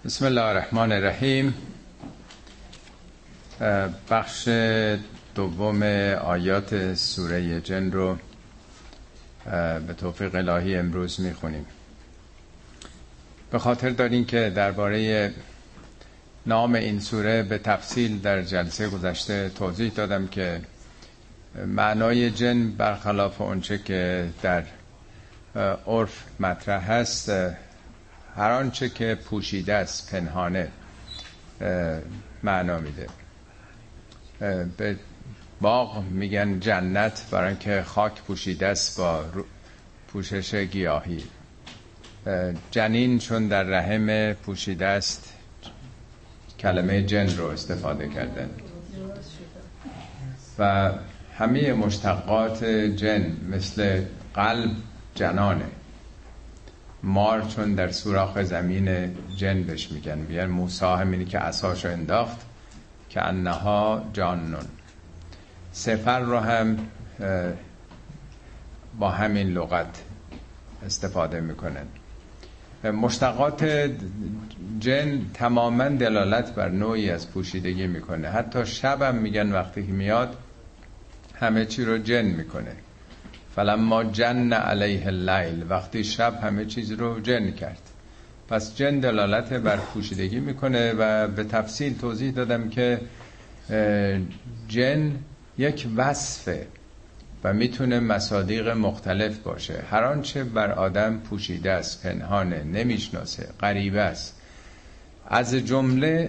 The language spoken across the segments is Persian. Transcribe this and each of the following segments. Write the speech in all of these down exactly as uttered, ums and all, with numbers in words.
بسم الله الرحمن الرحیم. بخش دوم آیات سوره جن رو به توفیق الهی امروز میخونیم. به خاطر دارین که درباره نام این سوره به تفصیل در جلسه گذشته توضیح دادم که معنای جن برخلاف اونچه که در عرف مطرح هست، هر آنچه که پوشیده است، پنهانه معنا میده. به باغ میگن جنت برای اینکه خاک پوشیده است با پوشش گیاهی. جنین چون در رحم پوشیده است، کلمه جن رو استفاده کردن. و همه مشتقات جن مثل قلب جنانه. مار چون در سوراخ زمین جن بهش میگن. میگن موسی همینی که عصاشو انداخت که انها جانون. سفر رو هم با همین لغت استفاده میکنن. مشتقات جن تماما دلالت بر نوعی از پوشیدگی میکنه. حتی شب هم میگن وقتی که میاد همه چی رو جن میکنه. فلما جن علیه اللیل، وقتی شب همه چیز رو جن کرد. پس جن دلالت بر پوشیدگی میکنه و به تفصیل توضیح دادم که جن یک وصفه و میتونه مصادیق مختلف باشه. هر آنچه بر آدم پوشیده است، پنهانه، نمیشناسه، غریبه است، از جمله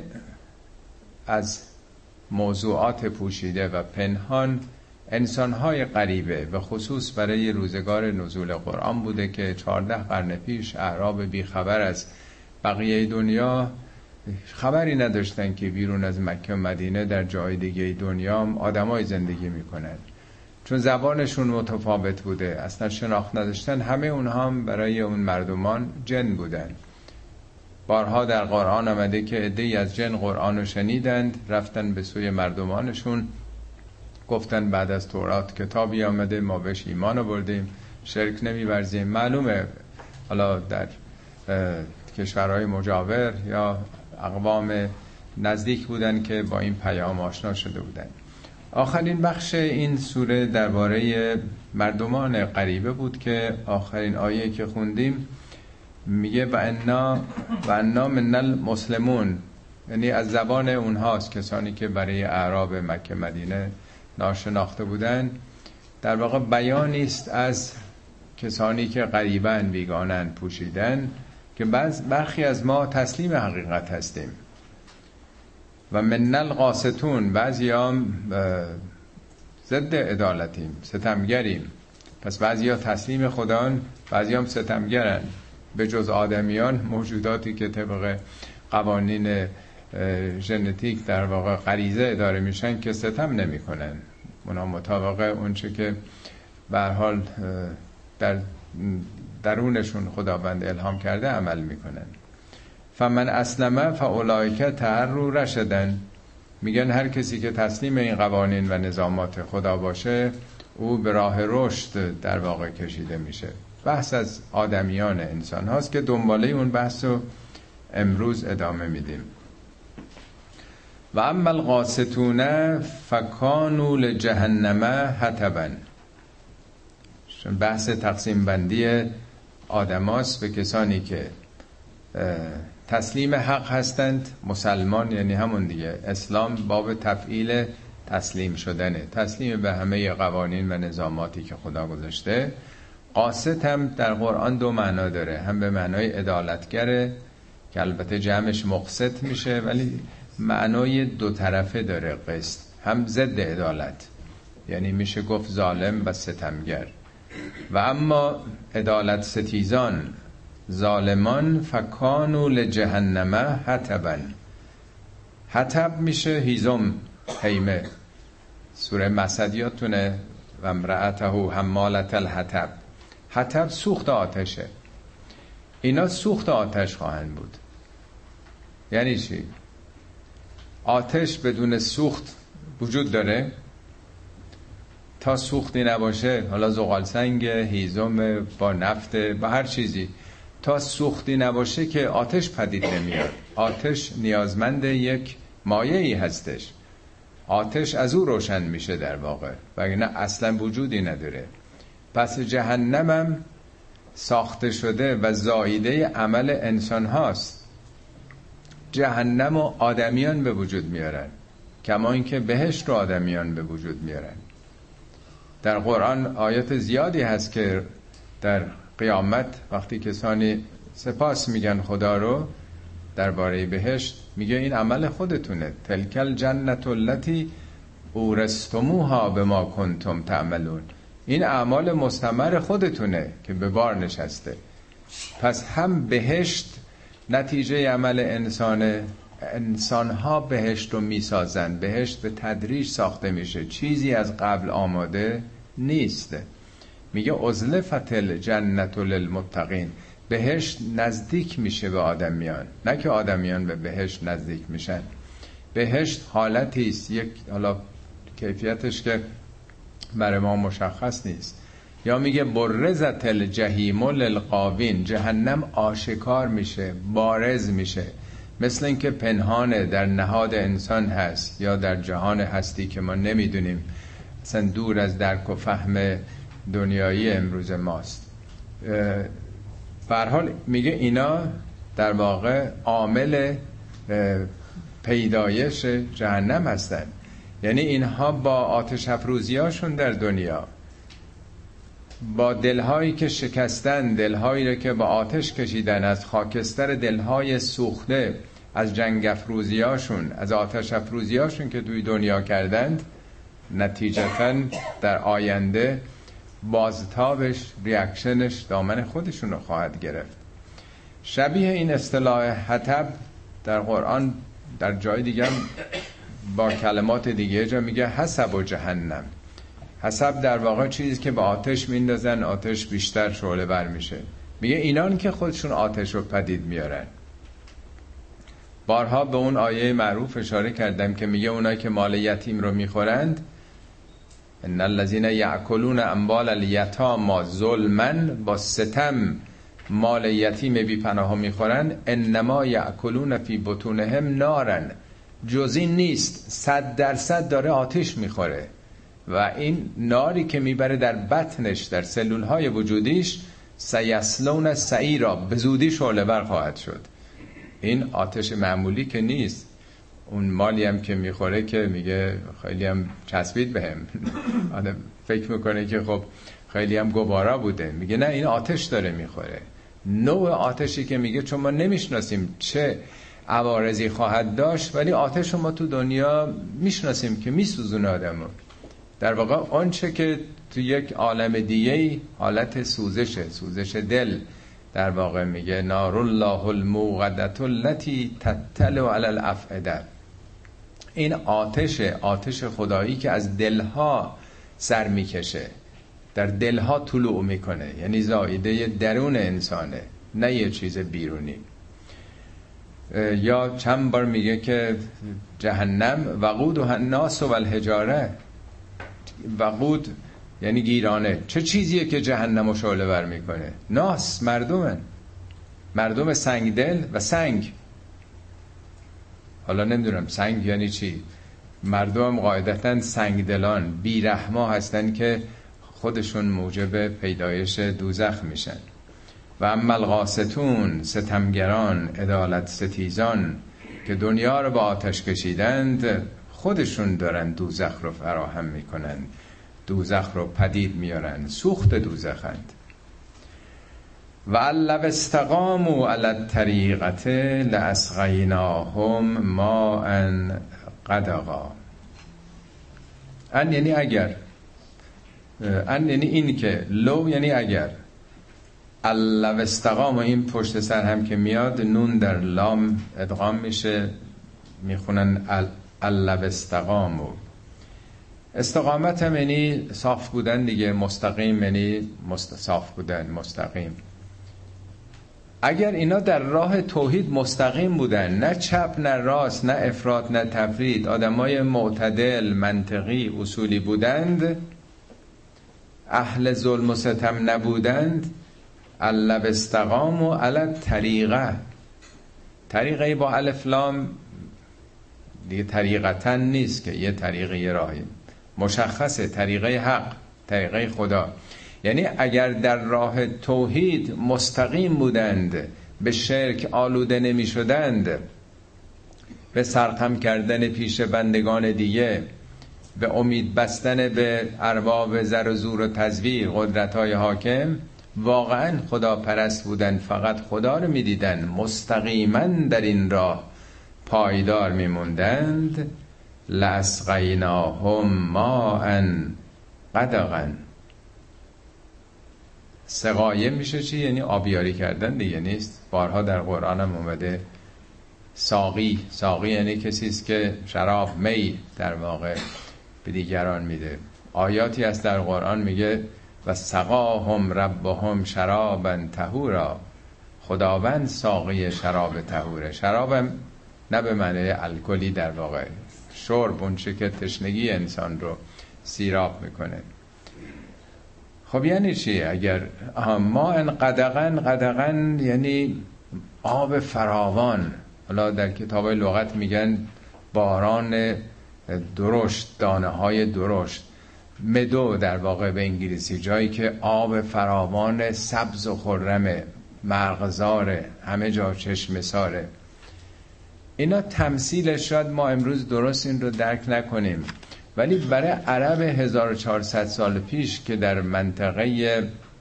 از موضوعات پوشیده و پنهان انسان‌های غریبه و خصوص برای روزگار نزول قرآن بوده که چهارده قرن پیش اعراب بیخبر از بقیه دنیا خبری نداشتن که بیرون از مکه و مدینه در جای دیگه دنیا آدمای زندگی میکنن. چون زبانشون متفاوت بوده، اصلا شناخت نداشتن، همه اونها هم برای اون مردمان جن بودن. بارها در قرآن آمده که عده‌ای از جن قرآن رو شنیدند، رفتن به سوی مردمانشون، گفتن بعد از تورات کتابی آمده، ما بهش ایمان آوردیم، شرک نمی‌ورزیم. معلومه حالا در کشورهای مجاور یا اقوام نزدیک بودن که با این پیام آشنا شده بودن. آخرین بخش این سوره درباره مردمان غریبه بود که آخرین آیه که خوندیم میگه و انا و انا من المسلمون، یعنی از زبان اونهاست، کسانی که برای اعراب مکه مدینه ناشناخته بودن. در واقع بیانی است از کسانی که غریبن، بیگانن، پوشیدن، که بعض برخی از ما تسلیم حقیقت هستیم. و من القاسطون، بعضی هم ضد عدالتیم، ستمگریم. پس بعضی ها تسلیم خدان، بعضی هم ستمگرن. به جز آدمیان، موجوداتی که طبق قوانین ژنتیک در واقع غریزه اداره میشن که ستم نمی کنن. اونا مطابق اونچه که به هر حال در درونشون خداوند الهام کرده عمل میکنن. فمن اسلمه فاولئک تحروا رشدن، میگن هر کسی که تسلیم این قوانین و نظامات خدا باشه، او به راه رشد در واقع کشیده میشه. بحث از آدمیان انسان هاست که دنباله اون بحث رو امروز ادامه میدیم. و اما القاسطون فکانوا لجهنم حطبا. بحث تقسیم بندی آدماست به کسانی که تسلیم حق هستند. مسلمان یعنی همون دیگه، اسلام باب تفعیل تسلیم شدنه، تسلیم به همه قوانین و نظاماتی که خدا گذاشته. قاسط هم در قرآن دو معنا داره، هم به معنای عدالتگره که البته جمعش مقسط میشه، ولی معنای دو طرفه داره قسط، هم ضد عدالت، یعنی میشه گفت ظالم و ستمگر. و اما عدالت ستیزان، ظالمان، فکانوا لجهنم حطبا. حطب میشه هیزم، خیمه. سوره مسد یادتونه و امرأته حمالة الحطب. حطب سوخت آتشه. اینا سوخت آتش خواهند بود. یعنی چی؟ آتش بدون سوخت وجود داره؟ تا سوختی نباشه، حالا زغال سنگ، هیزم با نفت، با هر چیزی، تا سوختی نباشه که آتش پدید نمیاد. آتش نیازمند یک مایعی هستش، آتش از او روشن میشه در واقع، وگرنه اصلا وجودی نداره. پس جهنمم ساخته شده و زاییده عمل انسان هاست. جهنم و آدمیان به وجود میارن، کما اینکه بهشت رو آدمیان به وجود میارن. در قرآن آیات زیادی هست که در قیامت وقتی کسانی سپاس میگن خدا رو درباره بهشت، میگه این عمل خودتونه. تلک الجنة التي اورثتموها بما کنتم تعملون. این اعمال مستمر خودتونه که به بار نشسته. پس هم بهشت نتیجه عمل انسانه، انسانها بهشت رو میسازن، بهشت به تدریج ساخته میشه، چیزی از قبل آماده نیست. میگه ازلفت الجنة للمتقین، بهشت نزدیک میشه به آدمیان، نه که آدمیان به بهشت نزدیک میشن. بهشت حالتی است، یک حالا کیفیتش که برای ما مشخص نیست. یا میگه برزت الجحیم للغاوین، جهنم آشکار میشه، بارز میشه، مثل اینکه پنهانه در نهاد انسان هست یا در جهان هستی که ما نمیدونیم، اصلا دور از درک و فهم دنیایی امروز ماست. به هر حال میگه اینا در واقع عامل پیدایش جهنم هستن. یعنی اینها با آتش افروزیاشون در دنیا، با دلهایی که شکستن، دلهایی رو که با آتش کشیدن، از خاکستر دلهای سوخته، از جنگ افروزیاشون، از آتش افروزیاشون که توی دنیا کردند، نتیجتاً در آینده بازتابش، ریاکشنش دامن خودشون رو خواهد گرفت. شبیه این اصطلاح حطب در قرآن در جای دیگه با کلمات دیگه جا میگه حسب و جهنم. حسب در واقع چیزی که به آتش میندازن، آتش بیشتر شعله بر میشه. میگه اینان که خودشون آتش رو پدید میارن. بارها به اون آیه معروف اشاره کردم که میگه اونایی که مال یتیم رو میخورند، ان الذين یاکلون اموال الیتامی ظلما، با ستم مال یتیم بی پناه میخورن، انما یاکلون فی بطونهم نارا، جز این نیست، صد درصد داره آتش میخوره و این ناری که میبره در بطنش، در سلولهای وجودیش، سیصلون سعیرا، به زودی شعله ور خواهد شد. این آتش معمولی که نیست. اون مالی هم که میخوره که میگه خیلی هم چسبید بهم، آدم فکر میکنه که خب خیلی هم گوارا بوده، میگه نه، این آتش داره میخوره. نوع آتشی که میگه چون ما نمیشناسیم چه عوارضی خواهد داشت، ولی آتش رو ما تو دنیا میشناسیم که میسوزونه آدمو. در واقع آنچه که تو یک عالم دیگه حالت سوزشه، سوزش دل، در واقع میگه نار الله الموقدة التي تطلع علی الافئده. این آتش، آتش خدایی که از دلها سر میکشه، در دلها طلوع میکنه، یعنی زایده درون انسانه، نه یه چیز بیرونی. یا چند بار میگه که جهنم وقودها الناس والحجاره. وقود یعنی گیرانه. چه چیزیه که جهنم رو شعله ور میکنه؟ ناس، مردمن، مردم سنگ دل و سنگ. حالا نمیدونم سنگ یعنی چی. مردم قاعدتا سنگ دلان، بیرحما هستن که خودشون موجب پیدایش دوزخ میشن. و اما القاسطون، ستمگران، عدالت ستیزان، که دنیا رو با آتش کشیدند، خودشون دارن دوزخ رو فراهم میکنن، دوزخ رو پدید میارن، سوخت دوزخند. و لو استقاموا علی الطریقة لاسقیناهم ماء غدقا. ان یعنی اگر، ان یعنی این که، لو یعنی اگر، لو استقام، و این پشت سر هم که میاد نون در لام ادغام میشه، میخونن لو استقاموا. استقامت هم یعنی صاف بودن دیگه، مستقیم یعنی مست... صاف بودن، مستقیم. اگر اینا در راه توحید مستقیم بودن، نه چپ نه راست، نه افراط نه تفرید، آدمای معتدل، منطقی، اصولی بودند، اهل ظلم و ستم نبودند، الا استقاموا علی الطریقه، طریقه با الف لام دیگه طریقتن نیست که یه طریقه یه راهی مشخصه، طریقه حق، طریقه خدا. یعنی اگر در راه توحید مستقیم بودند، به شرک آلوده نمی شدند، به سرخم کردن پیش بندگان دیگه، به امید بستن به ارباب زر و زور و تزویر، قدرت‌های حاکم، واقعا خدا پرست بودن، فقط خدا رو می دیدن، مستقیما در این راه پایدار می موندند، لاسقیناهم ماء غدقا. سقایه میشه چی؟ یعنی آبیاری کردن دیگه نیست. بارها در قرآن هم اومده ساقی، ساقی یعنی کسی است که شراب، می در واقع به دیگران میده. آیاتی از در قرآن میگه و سقاهم ربهم شرابا طهورا، خداوند ساقی شراب طهوره. شرابم نه به معنی الکلی، در واقع شرب، اون چه که تشنگی انسان رو سیراب میکنه. خب یعنی چی؟ اگر ما ان قدغن، قدغن یعنی آب فراوان. حالا در کتاب لغت میگن باران درشت، دانه های درشت، مدو در واقع به انگلیسی، جایی که آب فراوان سبز و خرمه، مرغزاره، همه جا چشم ساره. اینا تمثیلش شاید ما امروز درست این رو درک نکنیم، ولی برای عرب هزار و چهارصد سال پیش که در منطقه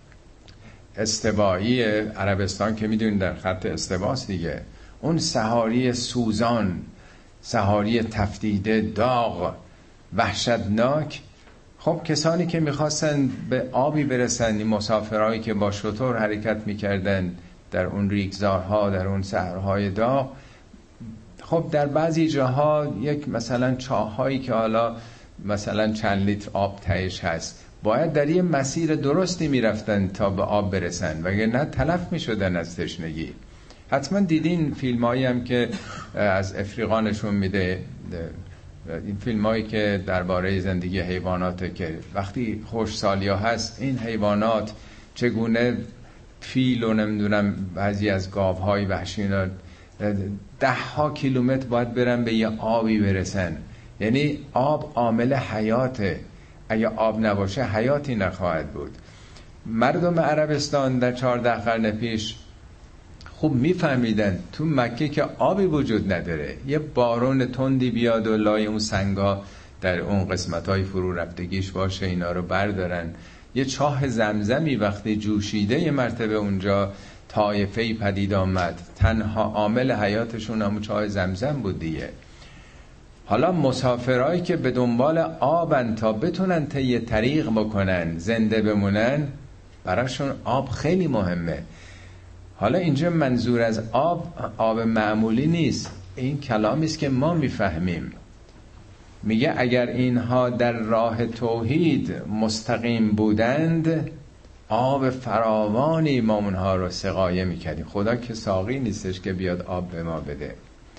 استوایی عربستان که میدونید در خط استواست دیگه، اون سحاری سوزان، سحاری تفدیده، داغ، وحشتناک. خب کسانی که میخواستن به آبی برسن، این مسافرهایی که با شتر حرکت میکردن در اون ریگزارها، در اون صحراهای داغ، خب در بعضی جاها یک مثلا چاهایی که حالا مثلا چند لیتر آب تهش هست، باید در یه مسیر درستی میرفتن تا به آب برسن، وگرنه تلف میشدن از تشنگی. حتما دیدین فیلم هایی هم که از افریقا نشون میده، این فیلم هایی که درباره زندگی حیواناته، که وقتی خوشسالی ها هست این حیوانات چگونه فیل و نمیدونم بعضی از گاو های وحشی ده ها کیلومتر باید برن به یه آبی برسن. یعنی آب عامل حیاته، اگه آب نباشه حیاتی نخواهد بود. مردم عربستان در چهارده قرن پیش خوب میفهمیدن تو مکه که آبی وجود نداره، یه بارون تندی بیاد و لای اون سنگا در اون قسمت‌های فرو رفتگیش باشه، اینا رو بردارن. یه چاه زمزمی وقتی جوشیده یه مرتبه اونجا طایفه‌ای پدید آمد، تنها عامل حیاتشون همون چاه زمزم بود دیگه. حالا مسافرایی که به دنبال آبن تا بتونن طی طریق بکنن، زنده بمونن، براشون آب خیلی مهمه. حالا اینجا منظور از آب آب معمولی نیست، این کلامی است که ما میفهمیم. میگه اگر اینها در راه توحید مستقیم بودند، آب فراوانی ما اونها رو سقایه میکردیم. خدا که ساقی نیستش که بیاد آب به ما بده.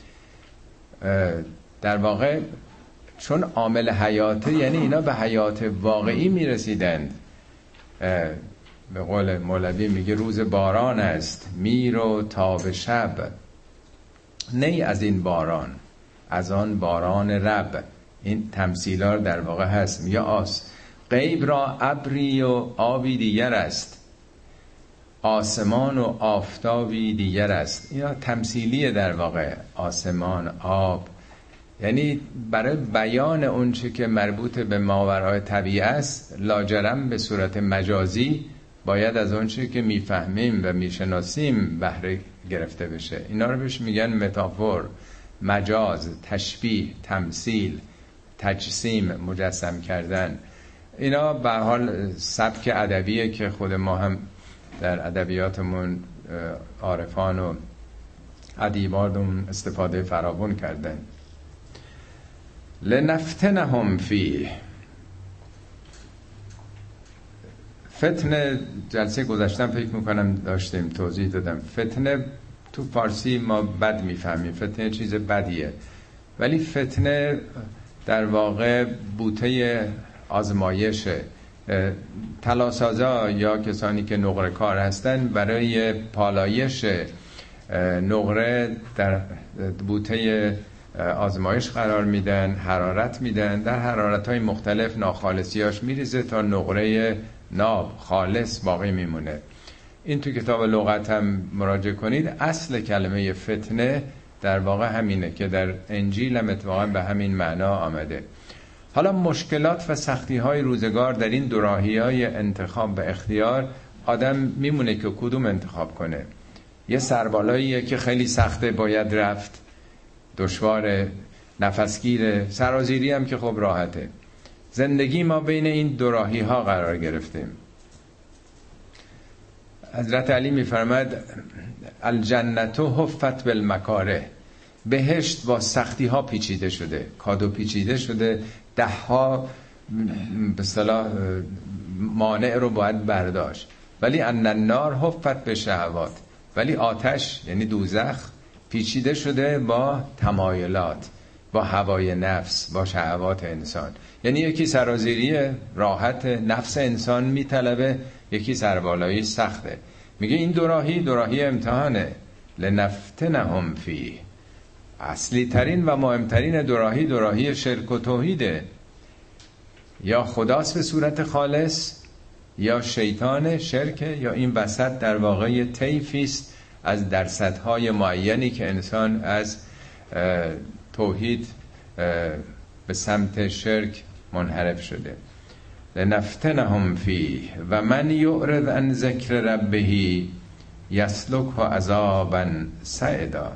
در واقع چون عامل حیاته، یعنی اینا به حیات واقعی میرسیدند. به قول مولوی میگه روز باران است میرو تا به شب، نی از این باران از آن باران رب. این تمثیلار در واقع هست. میگه آس غیب را ابری و آبی دیگر است، آسمان و آفتابی دیگر است. اینا تمثیلیه در واقع، آسمان، آب، یعنی برای بیان اون چه که مربوط به ماورای طبیعه است، لاجرم به صورت مجازی باید از اون چه که میفهمیم و میشناسیم بهره گرفته بشه. اینا رو بهش میگن متافور، مجاز، تشبیه، تمثیل، تجسیم، مجسم کردن. اینا به هر حال سبک ادبیه که خود ما هم در ادبیاتمون عارفان و ادیبان استفاده فراوان کردن. لنفتنهم فیه. فتنه جلسه گذاشتم فکر میکنم داشتیم توضیح دادم. فتنه تو فارسی ما بد میفهمیم، فتنه چیز بدیه، ولی فتنه در واقع بوته آزمایشه. طلاسازا یا کسانی که نقره کار هستن برای پالایش نقره در بوته آزمایش قرار میدن، حرارت میدن، در حرارت‌های مختلف ناخالصیاش میریزه تا نقره ناب خالص باقی میمونه. این تو کتاب لغت هم مراجعه کنید. اصل کلمه فتنه در واقع همینه که در انجیل هم اتفاقا به همین معنا آمده. حالا مشکلات و سختی های روزگار در این دوراهی های انتخاب و اختیار، آدم میمونه که کدوم انتخاب کنه. یه سربالاییه که خیلی سخته، باید رفت، دشوار، نفسگیره. سرازیری هم که خب راحته. زندگی ما بین این دوراهی ها قرار گرفتیم. حضرت علی میفرماد الجنت حفت بالمکاره، بهشت با سختی ها پیچیده شده، کادو پیچیده شده، ده ها به اصطلاح مانع رو باید برداشت. ولی ان النار حفت به شهوات، ولی آتش یعنی دوزخ پیچیده شده با تمایلات، با هوای نفس، با شهوات انسان. یعنی یکی سرازیری راحت نفس انسان میطلبه، یکی سربالایی سخته. میگه این دوراهی دوراهی امتحانه. لنفتنهم فیه. اصلی ترین و مهمترین دوراهی دوراهی شرک و توحیده. یا خداست به صورت خالص، یا شیطان شرکه، یا این وسط در واقع طیفیست از درصدهای معینی که انسان از توحید به سمت شرک منحرف شده. لنفتنهم فیه و من یعرض عن ذکر ربه یسلکه عذابا صعدا.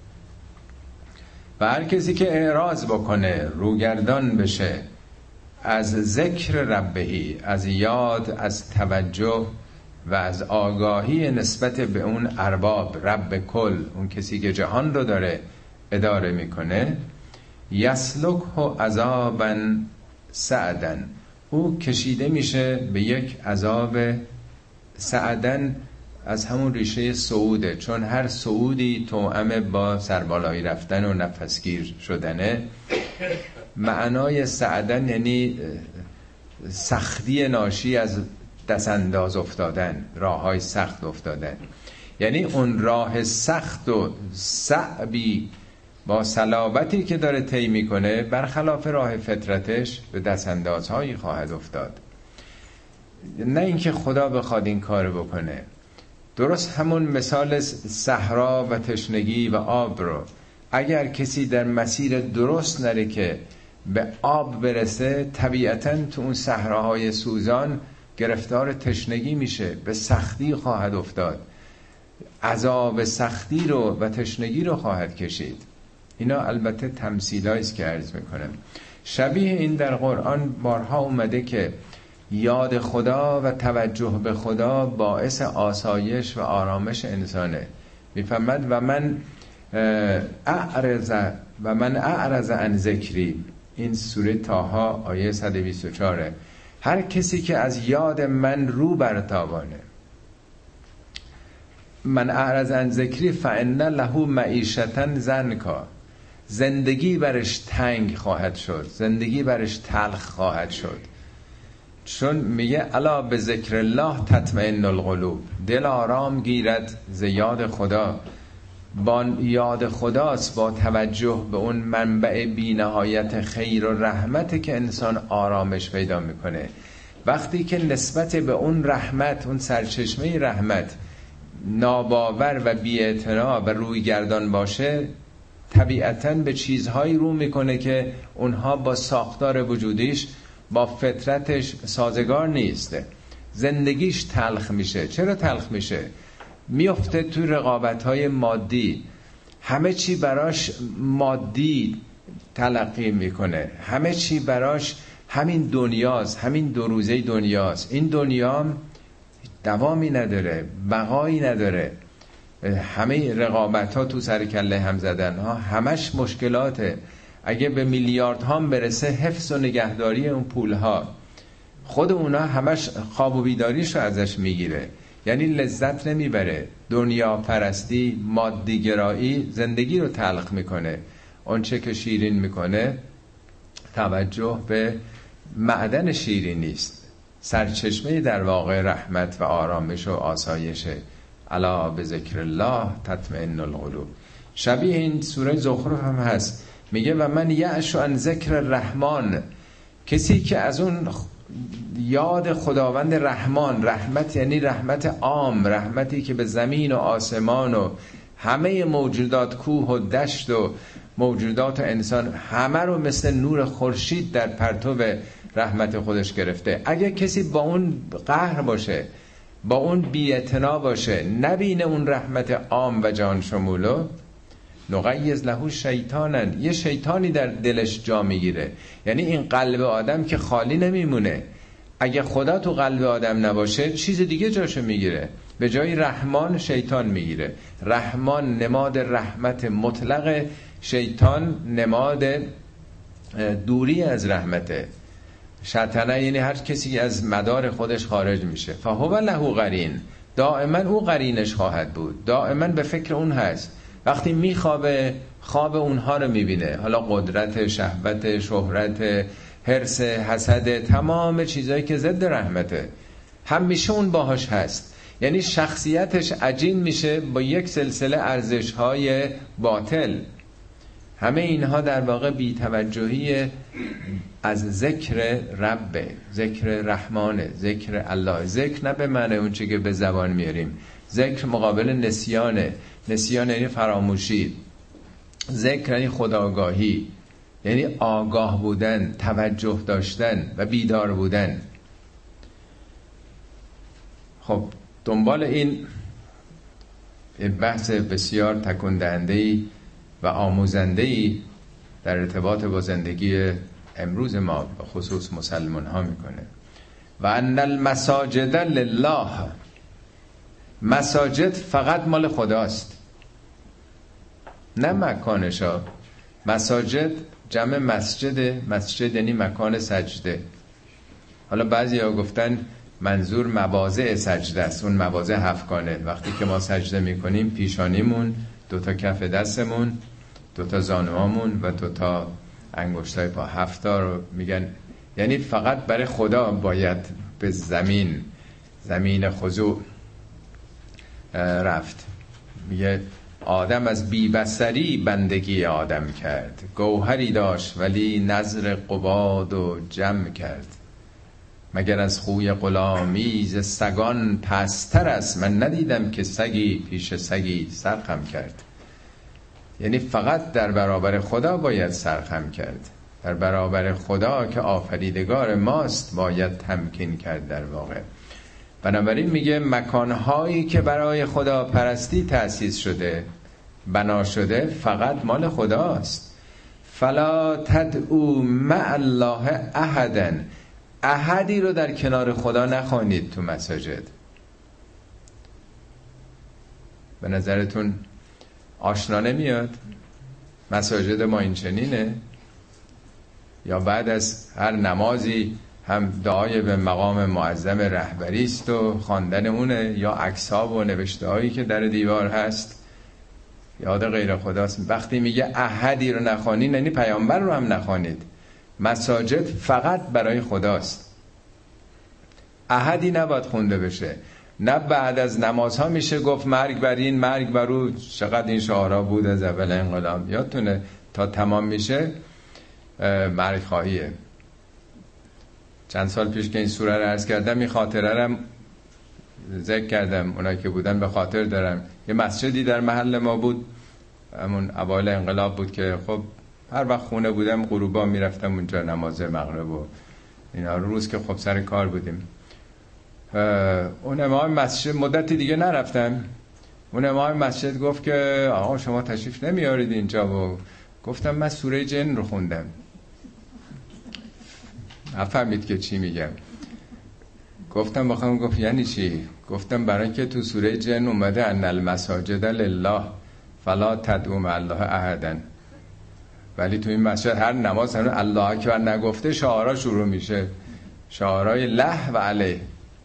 و هر کسی که اعراض بکنه، روگردان بشه از ذکر ربه، از یاد، از توجه و از آگاهی نسبت به اون ارباب، رب کل، اون کسی که جهان رو داره اداره میکنه، یسلکه عذابا صعدا، او کشیده میشه به یک عذاب صعدن، از همون ریشه صعوده، چون هر صعودی توأم با سربالایی رفتن و نفسگیر شدنه. معنای صعدن یعنی سختی ناشی از دست انداز افتادن، راه های سخت افتادن. یعنی اون راه سخت و صعبی با صلابتی که داره طی میکنه، برخلاف راه فطرتش به دست اندازهایی خواهد افتاد. نه اینکه خدا بخواد این کار بکنه. درست همون مثال صحرا و تشنگی و آب رو، اگر کسی در مسیر درست نره که به آب برسه، طبیعتاً تو اون صحراهای سوزان گرفتار تشنگی میشه، به سختی خواهد افتاد، عذاب سختی رو و تشنگی رو خواهد کشید. اینا البته تمثیلایی است که عرض میکنم. شبیه این در قرآن بارها اومده که یاد خدا و توجه به خدا باعث آسایش و آرامش انسانه. میفهمد و من اعرض و من اعرض عن ذکری، این سوره طه آیه صد و بیست و چهار. هر کسی که از یاد من رو برتابانه، من اعرض عن ذکری فان له معیشة ضنکا، زندگی برش تنگ خواهد شد، زندگی برش تلخ خواهد شد. چون میگه الا به ذکر الله تطمئن القلوب، دل آرام گیرد ز یاد خدا. با یاد خداست، با توجه به اون منبع بی نهایت خیر و رحمت که انسان آرامش پیدا میکنه. وقتی که نسبت به اون رحمت، اون سرچشمه رحمت ناباور و بی‌اعتنا و روی گردان باشه، طبیعتاً به چیزهایی رو میکنه که اونها با ساختار وجودیش، با فطرتش سازگار نیسته. زندگیش تلخ میشه. چرا تلخ میشه؟ میفته تو رقابت‌های مادی، همه چی براش مادی تلقی میکنه، همه چی براش همین دنیاست، همین دو روزه دنیاست. این دنیا دوامی نداره، بقایی نداره. همه رقابت‌ها تو سر کله هم زدن ها، همش مشکلاته. اگه به میلیارد ها برسه، حفظ و نگهداری اون پول ها، خود اونا همش خواب و بیداریش رو ازش میگیره. یعنی لذت نمیبره. دنیا پرستی، مادی گرایی زندگی رو تلخ میکنه. اون چه که شیرین میکنه توجه به معدن شیرین نیست، سرچشمه در واقع رحمت و آرامش و آسایشه. الا به ذکر الله تطمئن القلوب. شبیه این سوره زخرف هم هست، میگه و من یعش عن ذکر الرحمن، کسی که از اون یاد خداوند رحمان، رحمت یعنی رحمت عام، رحمتی که به زمین و آسمان و همه موجودات، کوه و دشت و موجودات و انسان، همه رو مثل نور خورشید در پرتو رحمت خودش گرفته. اگه کسی با اون قهر باشه، با اون بی‌اعتنا باشه، نبینه اون رحمت عام و جهان شمولو، نقیض له شیطانن، یه شیطانی در دلش جا میگیره. یعنی این قلب آدم که خالی نمیمونه، اگه خدا تو قلب آدم نباشه چیز دیگه جاشو میگیره. به جای رحمان شیطان میگیره. رحمان نماد رحمت مطلق، شیطان نماد دوری از رحمته. شیطانه یعنی هر کسی که از مدار خودش خارج میشه. فهو له قرین، دائما او قرینش خواهد بود، دائما به فکر اون هست. وقتی میخوابه خواب اونها رو میبینه، حالا قدرت، شهوت، شهرت، حرص، حسد، تمام چیزایی که ضد رحمته، همیشه اون باهاش هست. یعنی شخصیتش عجین میشه با یک سلسله ارزش‌های باطل. همه اینها در واقع بی‌توجهی از ذکر رب، ذکر رحمان، ذکر الله. ذکر نه به معنی اون چیزی که به زبان میاریم، ذکر مقابل نسیانه. نسیان یعنی فراموشی، ذکر یعنی خودآگاهی، یعنی آگاه بودن، توجه داشتن و بیدار بودن. خب دنبال این بحث بسیار تکون دهنده‌ای و آموزنده‌ای در ارتباط با زندگی امروز ما به خصوص مسلمان ها میکنه. و ان المساجد لله، مساجد فقط مال خداست، نه مکانشا. مساجد جمع مسجد، مسجد یعنی مکان سجده. حالا بعضی ها گفتن منظور مواضع سجده است، اون مواضع هفتگانه. وقتی که ما سجده میکنیم پیشانیمون، دوتا کف دستمون، دوتا زانوامون و دوتا انگشتای پا، هفتا رو میگن. یعنی فقط برای خدا باید به زمین، زمین خضوع رفت. میگه آدم از بی‌بصری بندگی آدم کرد، گوهری داشت ولی نظر قباد و جمع کرد. مگر از خوی غلامیز سگان پستر است، من ندیدم که سگی پیش سگی سرخم کرد. یعنی فقط در برابر خدا باید سرخم کرد، در برابر خدا که آفریدگار ماست باید تمکین کرد در واقع. بنابراین میگه مکانهایی که برای خدا پرستی تأسیس شده، بنا شده، فقط مال خداست. فلا تدعو مع الله احدا، احدی رو در کنار خدا نخوانید تو مساجد. به نظرتون آشنا نمیاد مساجد ما این چنینه؟ یا بعد از هر نمازی هم دعای به مقام معظم رهبری است و خواندن اونه، یا عکس‌ها و نوشته‌هایی که در دیوار هست یاد غیر خداست. وقتی میگه احدی رو نخوانید یعنی پیامبر رو هم نخوانید. مساجد فقط برای خداست، احدی نباید خونده بشه. نه بعد از نمازها میشه گفت مرگ بر این مرگ بر او. چقدر این شعارا بود از اول انقلاب، یادتونه تا تمام میشه مرگ خواهیه. چند سال پیش که این سوره رو عرض کردم این خاطره رو ذکر کردم، اونایی که بودن به خاطر دارم. یه مسجدی در محل ما بود، همون اوایل انقلاب بود که خب هر وقت خونه بودم غروبا میرفتم اونجا نماز مغرب و اینا، روز که خب سر کار بودیم. اون امام مسجد مدتی دیگه نرفتم، اون امام مسجد گفت که آقا شما تشریف نمیارید اینجا، و گفتم من سوره جن رو خوندم. نفهمید که چی میگم. گفتم بخوام، گفت یعنی چی؟ گفتم برای اینکه تو سوره جن اومده ان المساجد لله فلا تدعوا مع الله احدا، ولی تو این مسجد هر نماز هم الله اکبر نگفته شعارا شروع میشه، شعارای له و علیه.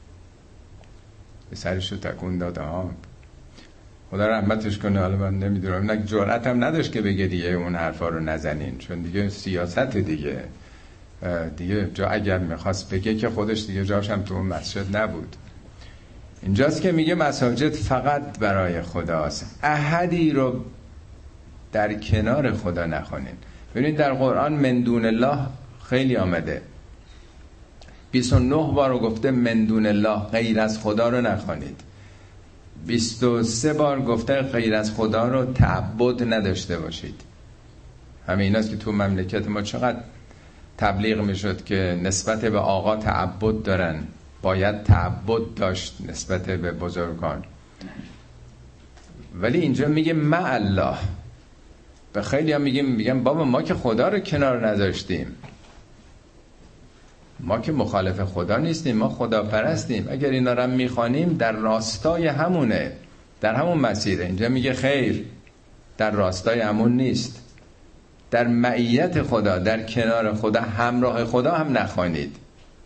به سرشو تکون داد. ها خدا رحمتش کنه. حالا من نمیدونم، نه جرأت هم نداشت که بگه دیگه اون حرفا رو نزنین، چون دیگه سیاست دیگه دیگه جا اگر میخواست بگه که خودش دیگه جاش هم تو اون مسجد نبود. اینجاست که میگه مساجد فقط برای خداست، احدی رو در کنار خدا نخوانین. ببینید در قرآن من دون الله خیلی آمده، بیست و نه بار گفته من دون الله، غیر از خدا رو نخوانید. بیست و سه بار گفته غیر از خدا رو تعبد نداشته باشید. همه ایناست که تو مملکت ما چقدر تبلیغ میشد که نسبت به آقا تعبد دارن، باید تعبد داشت نسبت به بزرگان. ولی اینجا میگه مع الله. به خیلی هم میگیم میگم بابا ما که خدا رو کنار نذاشتیم، ما که مخالف خدا نیستیم، ما خدا پرستیم. اگر اینا رو میخوانیم در راستای همونه، در همون مسیره. اینجا میگه خیر، در راستای همون نیست، در معیت خدا، در کنار خدا، همراه خدا هم نخوانید.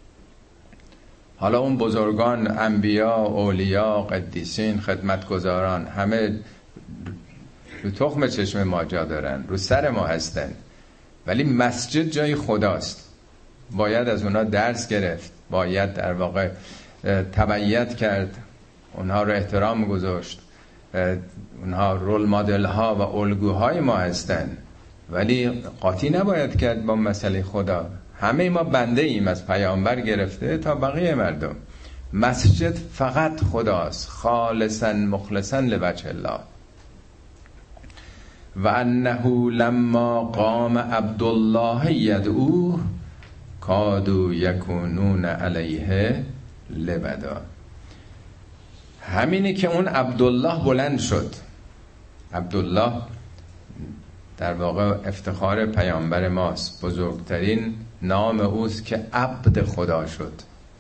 حالا اون بزرگان، انبیا، اولیا، قدیسین، خدمتگزاران، همه رو تخم چشم ما جا دارن، رو سر ما هستن، ولی مسجد جای خداست. باید از اونا درس گرفت، باید در واقع تبعیت کرد، اونها رو احترام گذاشت. اونها رول مدل ها و الگوهای ما هستن، ولی قاطی نباید کرد با مسئله خدا. همه ما بنده ایم، از پیامبر گرفته تا بقیه مردم. مسجد فقط خداست، خالصا مخلصا لوجه الله. و انه لما قام عبدالله یدعوه کادوا یکونون علیه لبدا. همینی که اون عبدالله بلند شد. عبدالله در واقع افتخار پیامبر ماست، بزرگترین نام اوست که عبد خدا شد.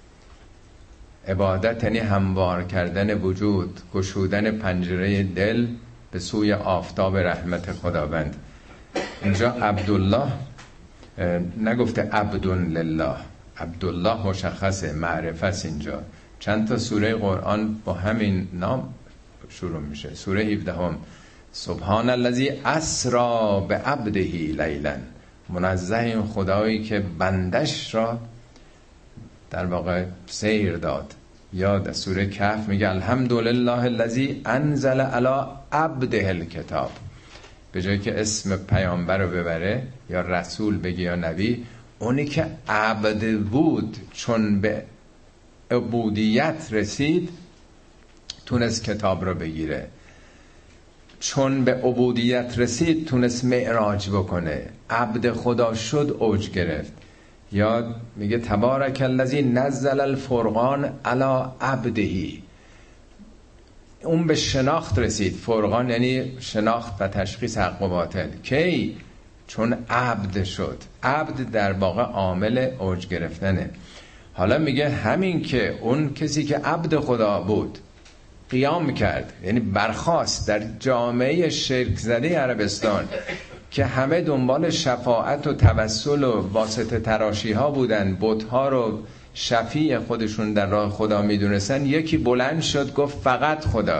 عبادت یعنی هموار کردن وجود، گشودن پنجره دل به سوی آفتاب رحمت خداوند. اینجا عبدالله نگفته عبدون لله، عبدالله مشخصه، معرفه است. اینجا چند تا سوره قرآن با همین نام شروع میشه. سوره هفده هم سبحان الذی اسری بعبده لیلا، منزه این خدایی که بندش را در واقع سیر داد. یا در سوره کهف میگه الحمدلله الذی انزل علی عبده الکتاب. به جایی که اسم پیامبر رو ببره یا رسول بگی یا نبی، اونی که عبد بود چون به عبودیت رسید تونست کتاب رو بگیره، چون به عبودیت رسید تونست معراج بکنه، عبد خدا شد، اوج گرفت. یا میگه تبارک الذی نزل الفرقان علی عبده، اون به شناخت رسید. فرقان یعنی شناخت و تشخیص حق و باطل. کی؟ چون عبد شد. عبد در واقع عامل اوج گرفتنه. حالا میگه همین که اون کسی که عبد خدا بود قیام کرد، یعنی برخاست در جامعه شرک زده عربستان که همه دنبال شفاعت و توسل و واسطه تراشی ها بودن، بت ها رو شفیع خودشون در راه خدا میدونستن، یکی بلند شد گفت فقط خدا.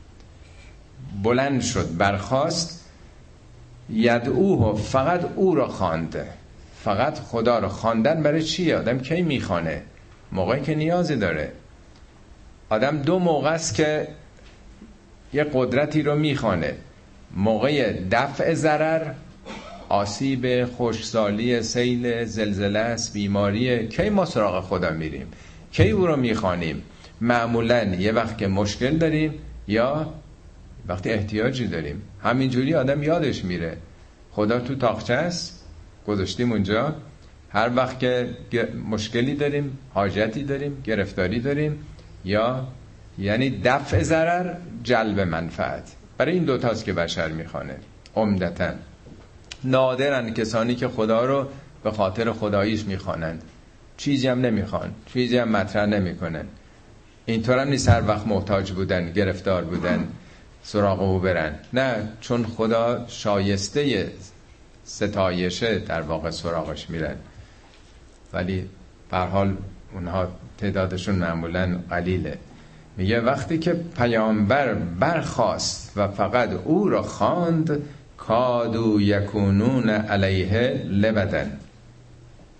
بلند شد، برخاست، یدعوه، فقط او را خوانده. فقط خدا را خواندن برای چیه؟ آدم کی میخوانه؟ موقعی که نیازی داره. آدم دو موقع است که یه قدرتی رو میخوانه: موقع دفع ضرر، آسیب، خشکسالی، سیل، زلزله است، بیماری. کی ما سراغ خدا میریم؟ کی او رو میخوانیم؟ معمولاً یه وقت که مشکل داریم یا وقتی احتیاجی داریم. همینجوری آدم یادش میره خدا تو تاقچه است، گذاشتیم اونجا. هر وقت که مشکلی داریم، حاجتی داریم، گرفتاری داریم، یا یعنی دفع ضرر، جلب منفعت. برای این دوتاست که بشر میخوانه عمدتاً. نادرن کسانی که خدا رو به خاطر خداییش میخوانند، چیزی هم نمیخوان، چیزی هم مطرح نمیکنن. اینطور هم نیست هر وقت محتاج بودن، گرفتار بودن سراغ او برن. نه، چون خدا شایسته ستایشه در واقع سراغش میرن. ولی به هر حال اونها تعدادشون معمولاً قلیله. میگه وقتی که پیامبر برخاست و فقط او را خواند، کادوا یکونون علیه لبدن.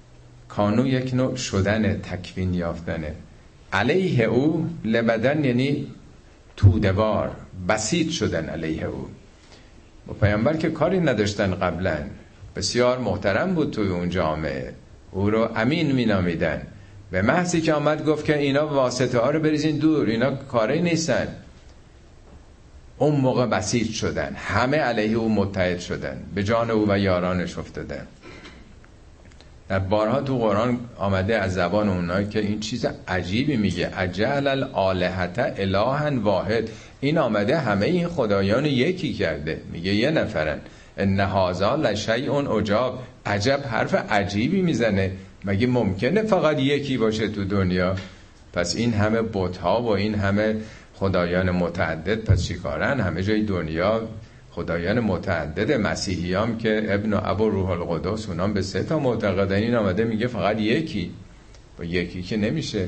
کانو یک نوع شدن، تکوین یافتنه. علیه او لبدن یعنی توده‌وار، بسیط شدن علیه او. و پیامبر که کاری نداشتن قبلا، بسیار محترم بود توی اون جامعه، او رو امین می نامیدن. به محضی که آمد گفت که اینا واسطه ها رو بریزین دور، اینا کاری نیستن، اون موقع بسیط شدن، همه علیه او متحد شدن، به جان او و یارانش افتادن. در بارها تو قرآن آمده از زبان اونایی که این چیز عجیبی میگه، اجعل الالهة الها واحد، این آمده همه این خدایان یکی کرده، میگه یه نفرن. ان هذا لشیء عجاب، عجب حرف عجیبی میزنه، مگه ممکنه فقط یکی باشه تو دنیا؟ پس این همه بت‌ها و این همه خدایان متعدد پس چیکارن؟ همه جای دنیا خدایان متعدد. مسیحیام که ابن و ابو روح القدس، اونام به سه تا معتقدن، این آمده میگه فقط یکی. با یکی که نمیشه.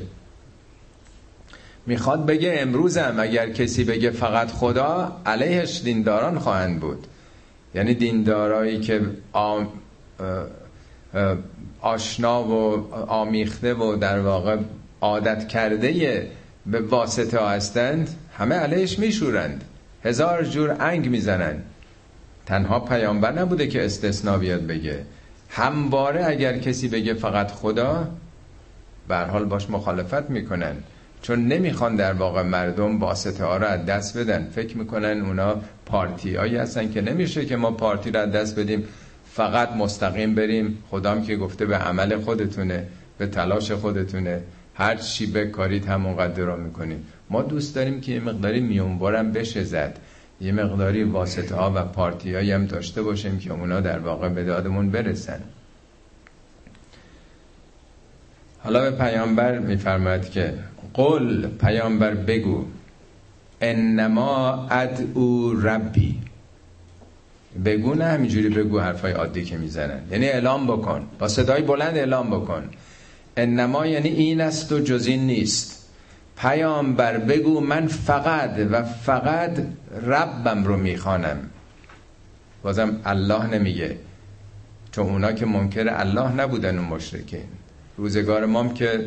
میخواد بگه امروزم اگر کسی بگه فقط خدا، علیهش دینداران خواهند بود. یعنی دیندارایی که آم آشنا و آمیخته و در واقع عادت کرده به واسطه هستند، همه علیهش میشورند، هزار جور انگ میزنن. تنها پیامبر نبوده که استثناء بیاد بگه، همواره اگر کسی بگه فقط خدا، به هر حال باش مخالفت میکنن، چون نمیخوان در واقع مردم واسطه ها رو از دست بدن. فکر میکنن اونا پارتی هایی هستن که نمیشه که ما پارتی رو از دست بدیم، فقط مستقیم بریم. خدام که گفته به عمل خودتونه، به تلاش خودتونه، هر چی بکارید همون قدر رو میکنیم. ما دوست داریم که یه مقداری میونبارم بشه زد، یه مقداری واسطه ها و پارتی هایی هم داشته باشیم که اونا در واقع به دادمون برسن. حالا به پیامبر میفرماید که قل، پیامبر بگو، انما ادعو ربی. بگو نه همینجوری بگو حرفای عادی که میزنن، یعنی اعلام بکن، با صدای بلند اعلام بکن. انما یعنی این است و جز این نیست. پیامبر بگو من فقط و فقط ربم رو میخوانم. بازم الله نمیگه، چون اونا که منکر الله نبودن و مشرکین. روزگار ما هم که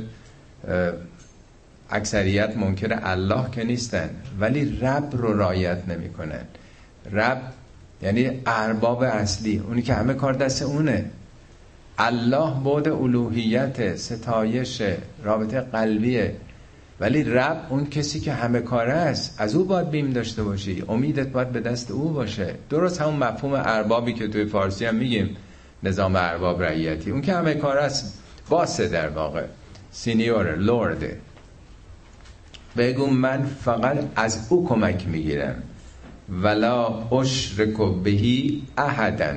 اکثریت منکر الله که نیستن، ولی رب رو رعایت نمیکنن. رب یعنی ارباب اصلی، اونی که همه کار دست اونه. الله بعد الوهیت، ستایش، رابطه قلبیه، ولی رب اون کسی که همه کاره است، از او باید بیم داشته باشی، امیدت باید به دست او باشه. درست همون مفهوم اربابی که توی فارسی هم میگیم، نظام ارباب رعیتی، اون که همه کاره است، باسه در واقع، سینیور، لورده. بگو من فقط از او کمک میگیرم. ولا اشرک بهی احدا،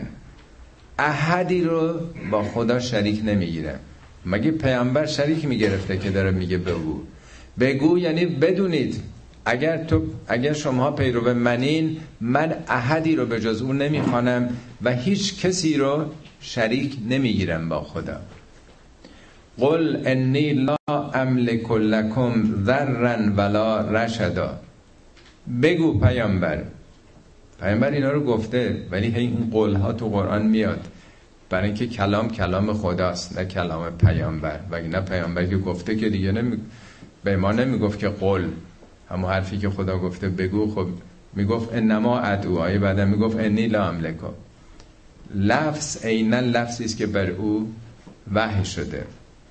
احدی رو با خدا شریک نمیگیرم. مگه پیامبر شریک میگرفته که داره میگه بگو؟ بگو یعنی بدونید، اگر تو اگر شما پیرو منین، من احدی رو به جز اون نمیخوانم و هیچ کسی رو شریک نمیگیرم با خدا. قل انی لا املک لکم ضرا ولا رشدا. بگو پیامبر، پیامبر اینا رو گفته، ولی هی این قول ها تو قرآن میاد، برای اینکه کلام کلام خداست، نه کلام پیامبر. وگرنه پیامبر که گفته که دیگه نمی... به ما نمیگفت که قول، همون حرفی که خدا گفته بگو، خب میگفت انما ادعوهای، بعدا میگفت انی لا املک. لفظ عیناً لفظی است که بر او وحی شده.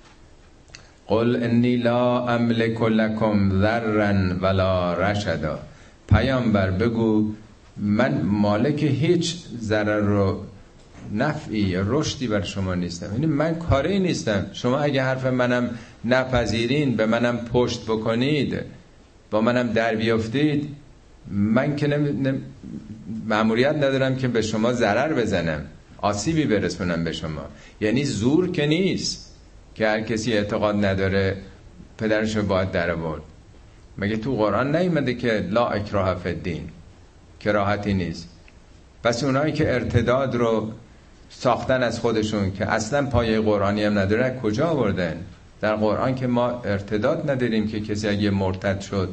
قل انی لا املک لکم ضرا ولا رشدا. پیامبر بگو من مالک هیچ ضرر و نفعی یا رشدی بر شما نیستم، یعنی من کاری نیستم. شما اگه حرف منم نپذیرین، به منم پشت بکنید، با منم در بیافتید، من که نم... نم... مأموریت ندارم که به شما ضرر بزنم، آسیبی برسونم به شما. یعنی زور که نیست که هر کسی اعتقاد نداره پدرشو باید در آورد. مگه تو قرآن نیومده که لا اکراه فی الدین، کراهتی نیست؟ پس اونایی که ارتداد رو ساختن از خودشون که اصلا پایه قرآنی هم نداره، کجا آوردن؟ در قرآن که ما ارتداد نداریم که کسی اگه مرتد شد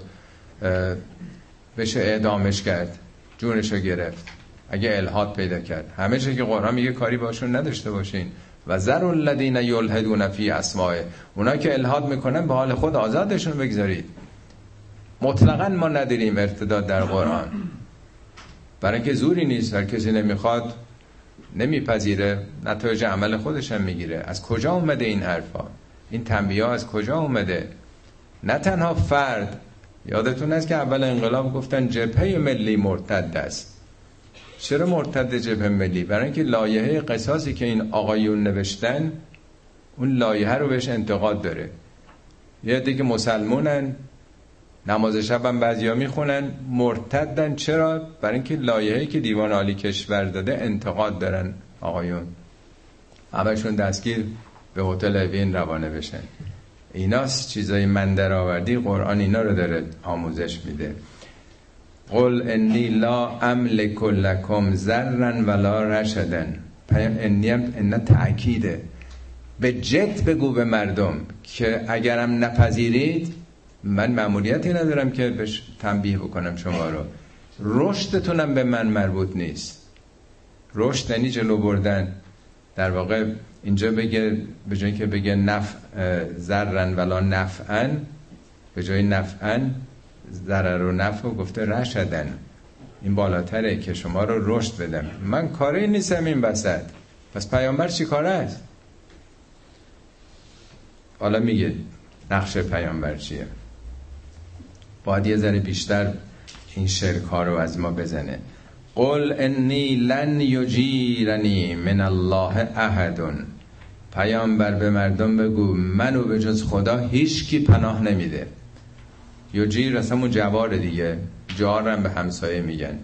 بشه اعدامش کرد، جونشو گرفت، اگه الحاد پیدا کرد. همه چیزی که قرآن میگه کاری باشون نداشته باشین. و ذروا الذین یلحدون فی اسمائه، اونا که الحاد میکنن به حال خود آزادشون بگذارید. مطلقاً ما نداریم ارتداد در قرآن، برای اینکه زوری نیست، هر کسی نمیخواد نمیپذیره، نتایج عمل خودش هم میگیره. از کجا اومده این حرفا؟ این تنبیه از کجا اومده؟ نه تنها فرد، یادتون است که اول انقلاب گفتن جبهه ملی مرتد است. چرا مرتد جبهه ملی؟ برای اینکه لایحه قصاصی که این آقایون نوشتن، اون لایحه رو بهش انتقاد داره. یه عده که مسلمونن، نماز شب هم بعضیا میخونن، مرتدن. چرا؟ برای اینکه لایحه‌ای که دیوان عالی کشور داده انتقاد دارن آقایون، همشون دستگیر به هتل اوین روانه بشن. ایناست چیزای من در آوردی، قرآن اینا رو داره آموزش میده. قل انی لا املک لکم ضرا ولا رشدا. انی هم ان تأکیده، به جد بگو به مردم که اگرم نپذیرید من مأموریتی ندارم که بهش تنبیه بکنم شما رو، رشدتونم به من مربوط نیست. رشد یعنی جلو بردن. در واقع اینجا بگه به جایی که بگه نفع ضررا ولا نفعا، به جای نفعا ضرر و نفع گفته رشدن. این بالاتره که شما رو رشد بدم. من کاری نیستم این وسط. پس پیامبر چی کاره است؟ حالا میگه نقش پیامبر چیه؟ باید یه ذره بیشتر این شرک ها رو از ما بزنه. قل انی لن یجیرنی من الله احد. پیامبر به مردم بگو منو به جز خدا هیچ کی پناه نمیده. یجیر اصلا اون جوار دیگه، جارم به همسایه میگن.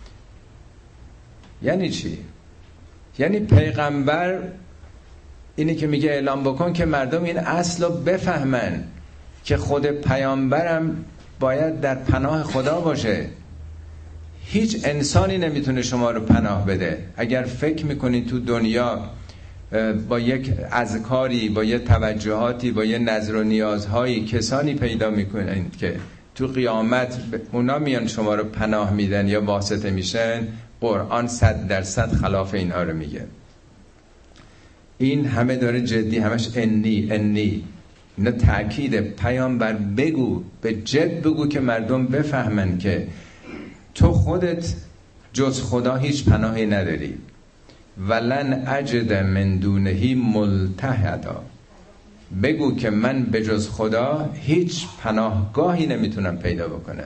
یعنی چی؟ یعنی پیغمبر اینی که میگه اعلام بکن که مردم این اصل رو بفهمن که خود پیامبرم باید در پناه خدا باشه. هیچ انسانی نمیتونه شما رو پناه بده. اگر فکر میکنید تو دنیا با یک اذکاری، با یک توجهاتی، با یک نظر و نیازهایی کسانی پیدا میکنید که تو قیامت اونا میان شما رو پناه میدن یا واسطه میشن، قرآن صد درصد خلاف اینها رو میگه. این همه داره جدی، همش انی انی اینا تأکید. پیامبر بگو، به جد بگو که مردم بفهمن که تو خودت جز خدا هیچ پناهی نداری. ولن اجد من دونه ملتحدا. بگو که من به جز خدا هیچ پناهگاهی نمیتونم پیدا بکنم.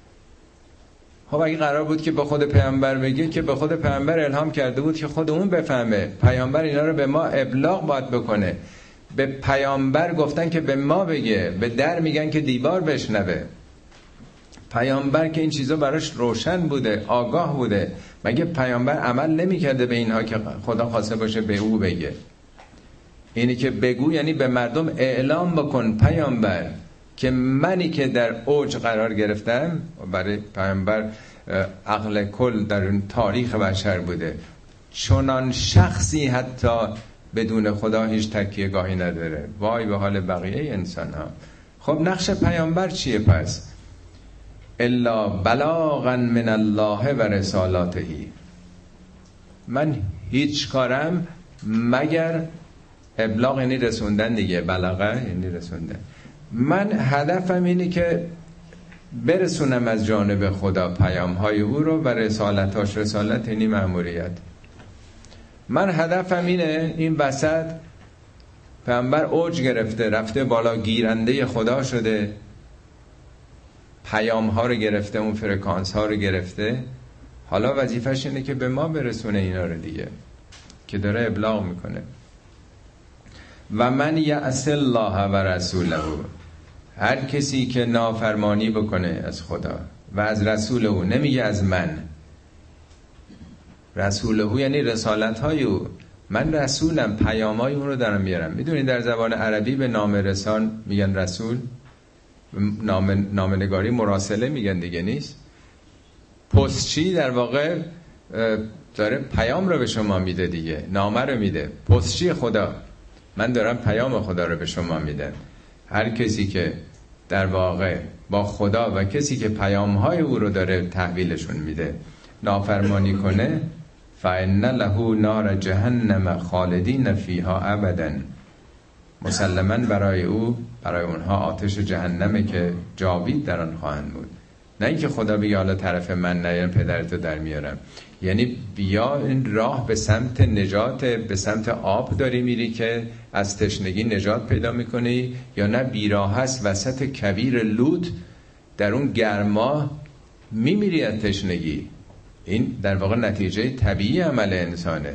خب اگه قرار بود که به خود پیامبر بگه، که به خود پیامبر الهام کرده بود که خود اون بفهمه. پیامبر اینا رو به ما ابلاغ باید بکنه. به پیامبر گفتن که به ما بگه، به در میگن که دیوار بشنوه. پیامبر که این چیزا براش روشن بوده، آگاه بوده، مگه پیامبر عمل نمیکرده به اینها که خدا خواسته باشه به او بگه؟ اینی که بگو یعنی به مردم اعلام بکن پیامبر که منی که در اوج قرار گرفتم. برای پیامبر عقل کل در اون تاریخ بشر بوده. چنان شخصی حتی بدون خدا هیچ تکیه گاهی نداره. وای به حال بقیه انسان ها. خب نقش پیامبر چیه پس؟ الا بلاغا من الله و رسالاتهی. من هیچ کارم مگر ابلاغ، یعنی رسوندن دیگه. بلاغه یعنی رسوندن. من هدفم اینه که برسونم از جانب خدا پیام های او رو و رسالتاش. رسالت یعنی مأموریت. من هدفم اینه این وسط پیامبر اوج گرفته، رفته بالا، گیرنده خدا شده، پیام ها رو گرفته، اون فرکانس ها رو گرفته. حالا وظیفش اینه که به ما برسونه اینا رو دیگه، که داره ابلاغ میکنه. و من یعص الله و رسوله. هر کسی که نافرمانی بکنه از خدا و از رسول او، نمیگه از من، رسول او یعنی رسالت های او. من رسولم، پیام های اون رو دارم میارم. میدونید در زبان عربی به نام رسان میگن رسول، نام نامنگاری مراسله میگن دیگه، نیست؟ پستچی در واقع داره پیام رو به شما میده دیگه، نامه رو میده. پستچی خدا، من دارم پیام خدا رو به شما میدم. هر کسی که در واقع با خدا و کسی که پیام های او رو داره تحویلشون میده نافرمانی کنه، فإن له نار جهنم خالدین فیها ابدا، مسلما برای او، برای اونها آتش جهنمه که جاوید در آن خواهند بود. نه اینکه خدا بگه حالا طرف من نیان پدرتو در میارم، یعنی بیا این راه به سمت نجات، به سمت آب داری میری که از تشنگی نجات پیدا میکنی، یا نه بیراه هست وسط کویر لوط در اون گرما میمیری از تشنگی. این در واقع نتیجه طبیعی عمل انسانه.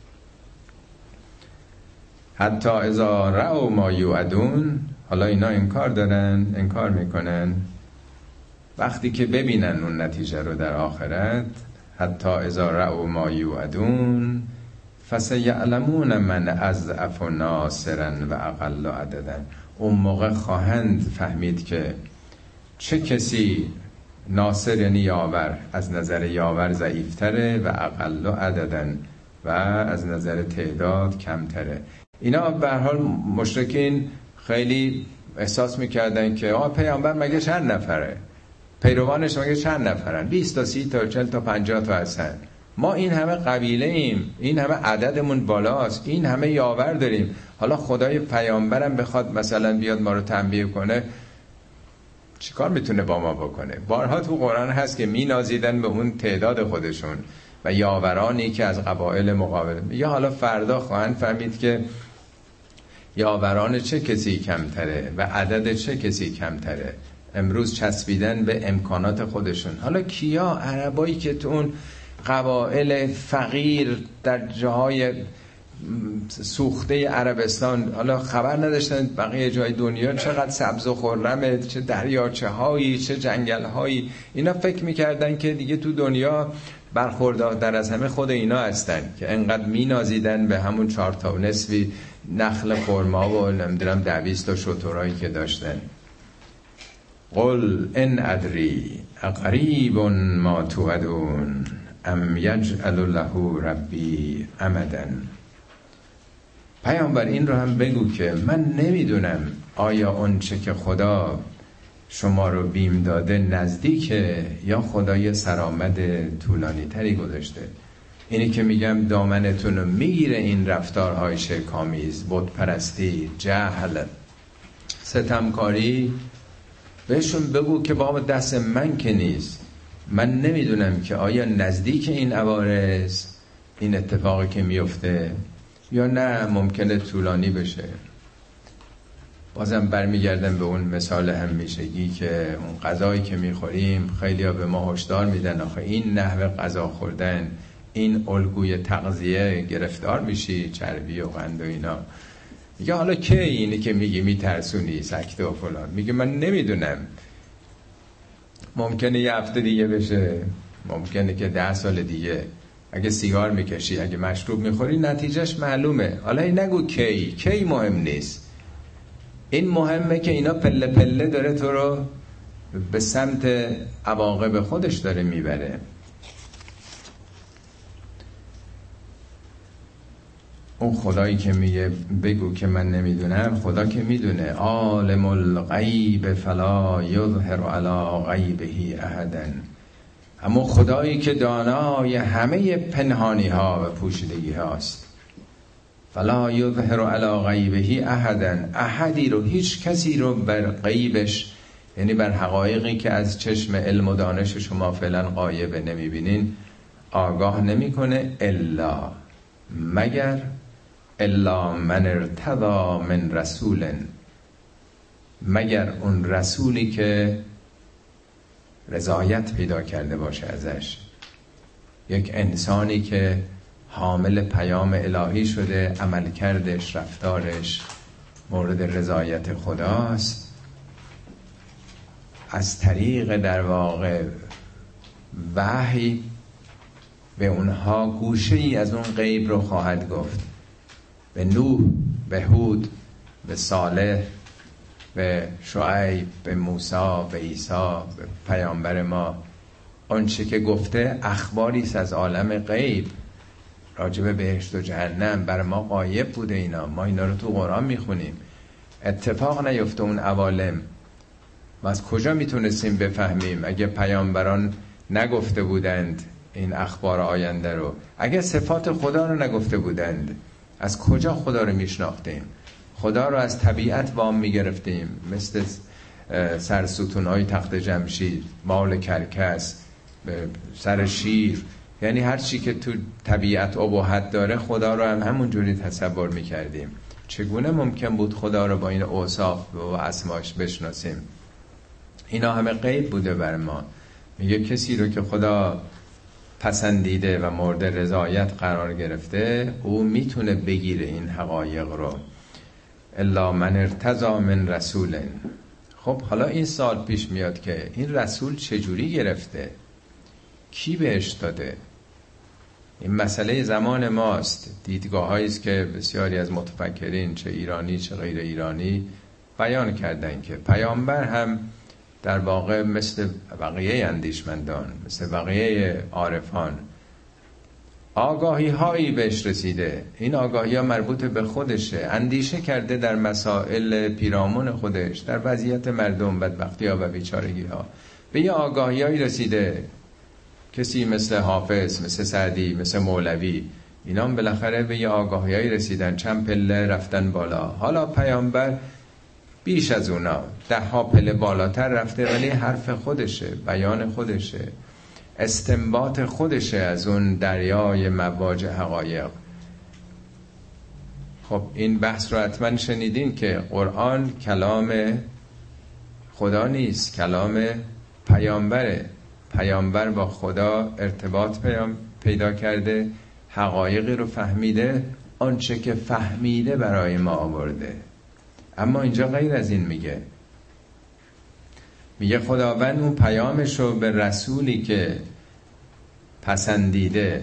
حتی اذا رأوا ما یوعدون، حالا اینا انکار دارن، انکار میکنن، وقتی که ببینن اون نتیجه رو در آخرت، حتی اذا رأوا ما یوعدون فسیعلمون من اضعف ناصرا و اقل عددا، اون موقع خواهند فهمید که چه کسی ناصر یعنی یاور، از نظر یاور ضعیفتره و اقل عددا و از نظر تعداد کمتره. اینا به هر حال مشرکین خیلی احساس میکردن که آه پیامبر مگه چند نفره، پیروانش مگه چند نفرن، بیست تا سی تا چهل تا پنجاه تا هستن، ما این همه قبیله ایم، این همه عددمون بالاست، این همه یاور داریم، حالا خدای پیامبرم بخواد مثلا بیاد ما رو تنبیه کنه چیکار میتونه با ما بکنه؟ بارها تو قرآن هست که مینازیدن به اون تعداد خودشون و یاورانی که از قبایل مقابل، یا حالا فردا خواهند فهمید که یاوران چه کسی کمتره و عدد چه کسی کمتره. امروز چسبیدن به امکانات خودشون. حالا کیا؟ عربایی که تو اون قبایل فقیر در جاهای سوخته عربستان حالا خبر نداشتن بقیه جای دنیا چقدر سبز و خرمه، چه دریاچه هایی، چه جنگل هایی، اینا فکر میکردن که دیگه تو دنیا برخوردار از همه خود اینا هستن که انقدر مینازیدن به همون چهار تا و نصفی نخل خرما و نمیدونم دویست تا شترهایی که داشتن. قل ان ادری اقریب ما توعدون ام یجعل له ربی امدا. پیامبر این رو هم بگو که من نمیدونم آیا اون چه که خدا شما رو بیم داده نزدیکه یا خدای سرآمد طولانی تری گذاشته. اینی که میگم دامنتون رو میگیره این رفتارهای شرک‌آمیز، بت پرستی، جهل، ستمکاری، بهشون بگو که بابا دست من که نیست، من نمیدونم که آیا نزدیک این عوارض این اتفاقی که میفته یا نه ممکنه طولانی بشه. بازم برمیگردم به اون مثال همیشگی که اون غذایی که میخوریم خیلی ها به ما هشدار میدن آخه این نحوه غذا خوردن، این الگوی تغذیه گرفتار میشی، چربی و قند و اینا. میگه حالا که اینی که میگی میترسونی سکته و فلان، میگه من نمیدونم، ممکنه یه هفته دیگه بشه، ممکنه که ده سال دیگه. اگه سیگار میکشی، اگه مشروب میخوری، نتیجهش معلومه. حالا این نگو کی، کی مهم نیست، این مهمه که اینا پله پله داره تو رو به سمت عواقب خودش داره میبره. اون خدایی که میگه بگو که من نمیدونم، خدا که میدونه. عالم الغیب فلا یظهر علی غیبه احدا، اما خدایی که دانای همه پنهانی ها و پوشیدگی هاست. فلا یظهر علی غیبه احدا، احدی رو، هیچ کسی رو بر غیبش، یعنی بر حقایقی که از چشم علم و دانش شما فعلا غایبه نمیبینین، آگاه نمیکنه الا مگر الا من ارتضی من رسول، مگر اون رسولی که رضایت پیدا کرده باشه ازش، یک انسانی که حامل پیام الهی شده، عمل کردش، رفتارش مورد رضایت خداست، از طریق در واقع وحی به اونها گوشه ای از اون غیب رو خواهد گفت. به نوح، به هود، به صالح، به شعیب، به موسی، به عیسی، به پیامبر ما، اون چه که گفته اخباری است از عالم غیب راجب بهشت و جهنم، بر ما غایب بوده اینا، ما اینا رو تو قرآن میخونیم. اتفاق نیفته اون عوالم، و از کجا میتونستیم بفهمیم اگه پیامبران نگفته بودند این اخبار آینده رو. اگه صفات خدا رو نگفته بودند، از کجا خدا رو میشناختیم؟ خدا رو از طبیعت وام میگرفتیم، مثل سرستونهای تخت جمشید، مال کرکس، سر شیر، یعنی هر چی که تو طبیعت اباحت داره خدا رو هم همون جوری تصور میکردیم. چگونه ممکن بود خدا رو با این اوصاف و اسماش بشناسیم؟ اینا همه غیب بوده بر ما. میگه کسی رو که خدا پسندیده و مورد رضایت قرار گرفته، او میتونه بگیره این حقایق رو. الا من ارتضی من رسول. خب حالا این سال پیش میاد که این رسول چجوری گرفته؟ کی بهش داده؟ این مسئله زمان ماست. دیدگاه هاییست که بسیاری از متفکرین، چه ایرانی چه غیر ایرانی، بیان کردن که پیامبر هم در واقع مثل بقیه اندیشمندان، مثل بقیه عارفان، آگاهی هایی بهش رسیده. این آگاهی ها مربوط به خودشه، اندیشه کرده در مسائل پیرامون خودش، در وضعیت مردم، بدبختی ها و بیچارگی ها. به یه آگاهی هایی رسیده. کسی مثل حافظ، مثل سعدی، مثل مولوی، اینا هم بالاخره به یه آگاهی هایی رسیدن، چند پله رفتن بالا. حالا پیامبر بیش از اونا ده ها پله بالاتر رفته، ولی حرف خودشه، بیان خودشه، استنباط خودشه از اون دریای مواج حقایق. خب این بحث رو حتما شنیدین که قرآن کلام خدا نیست، کلام پیامبره. پیامبر با خدا ارتباط پیدا کرده، حقایقی رو فهمیده، آنچه که فهمیده برای ما آورده. اما اینجا غیر از این میگه. میگه خداوند اون پیامش رو به رسولی که پسندیده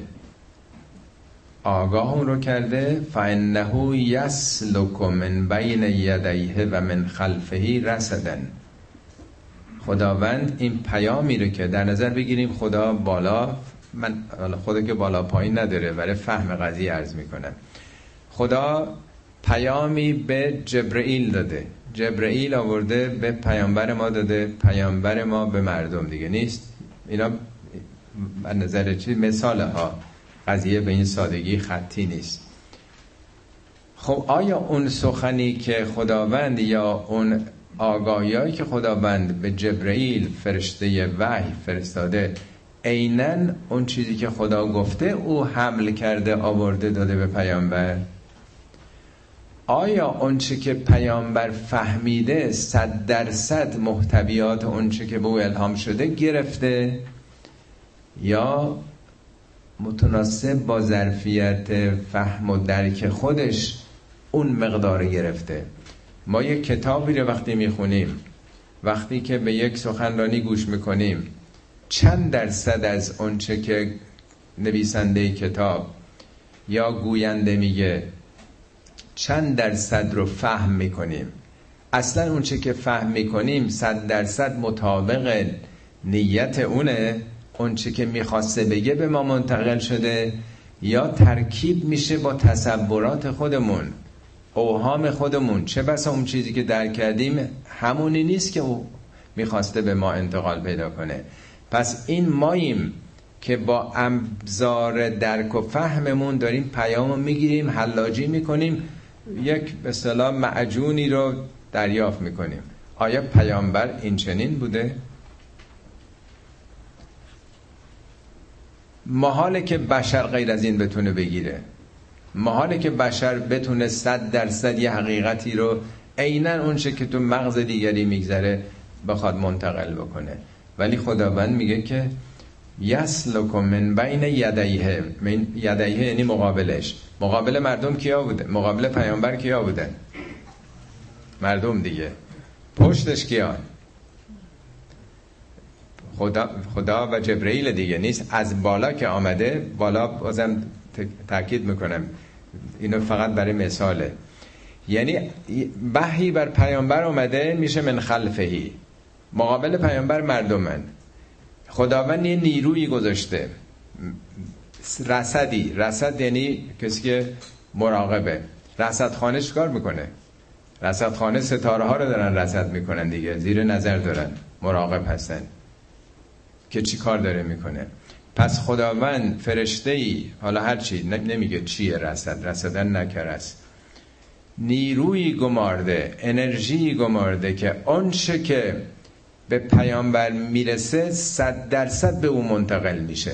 آگاه اون رو کرده. فَإِنَّهُ يَسْلُكُ مِنْ بَيْنِ يَدَيْهِ و من خلفه رصدا. خداوند این پیامی رو که در نظر بگیریم خدا بالا، من خدا که بالا پایین نداره، ولی فهم قضیه عرض میکنم. خدا پیامی به جبرئیل داده، جبرئیل آورده به پیامبر ما داده، پیامبر ما به مردم، دیگه نیست. اینا از نظر چی مثاله ها، قضیه به این سادگی خطی نیست. خب آیا اون سخنی که خداوند یا اون آگاهیایی که خداوند به جبرئیل فرشته وحی فرستاده عیناً اون چیزی که خدا گفته او حمل کرده آورده داده به پیامبر؟ آیا اون چی که پیامبر فهمیده صد درصد محتویات اون چی که به او الهام شده گرفته، یا متناسب با ظرفیت فهم و درک خودش اون مقدار گرفته؟ ما یک کتابی رو وقتی میخونیم، وقتی که به یک سخنرانی گوش میکنیم، چند درصد از اون چه که نویسنده کتاب یا گوینده میگه چند درصد رو فهم میکنیم؟ اصلا اون چه که فهم میکنیم صد درصد مطابق نیت اونه، اون چه که میخواسته بگه به ما منتقل شده، یا ترکیب میشه با تصورات خودمون، اوهام خودمون؟ چه بسا اون چیزی که درک کردیم همونی نیست که او میخواسته به ما انتقال پیدا کنه. پس این ماییم که با ابزار درک و فهممون داریم پیامو میگیریم، حلاجی میکنیم، یک به اصطلاح معجونی رو دریافت میکنیم. آیا پیامبر این چنین بوده؟ محاله که بشر غیر از این بتونه بگیره، محاله که بشر بتونه صد درصد یه حقیقتی رو عیناً اون چه که تو مغز دیگری میگذره بخواد منتقل بکنه. ولی خداوند میگه که یسلک من بین یدیه. من یدیه یعنی مقابلش. مقابل مردم کیا بوده؟ مقابل پیامبر کیا بوده؟ مردم دیگه. پشتش کیا؟ خدا خدا و جبرئیل دیگه نیست. از بالا که آمده، بالا بازم تاکید میکنم اینو فقط برای مثاله، یعنی وحی بر پیامبر اومده میشه من خلفهی، مقابل پیامبر مردمن. خداوند یه نیرویی گذاشته، رصدی. رصد یعنی کسی که مراقبه. رصدخانه چیکار میکنه؟ رصدخانه ستاره ها رو دارن رصد میکنن دیگه، زیر نظر دارن، مراقب هستن که چی کار داره میکنه. پس خداوند فرشته‌ای، حالا هر چی نمیگه چیه، رصد رصدن نکرست، نیروی گمارده، انرژی گمارده که آنچه که به پیامبر میرسه صد درصد به اون منتقل میشه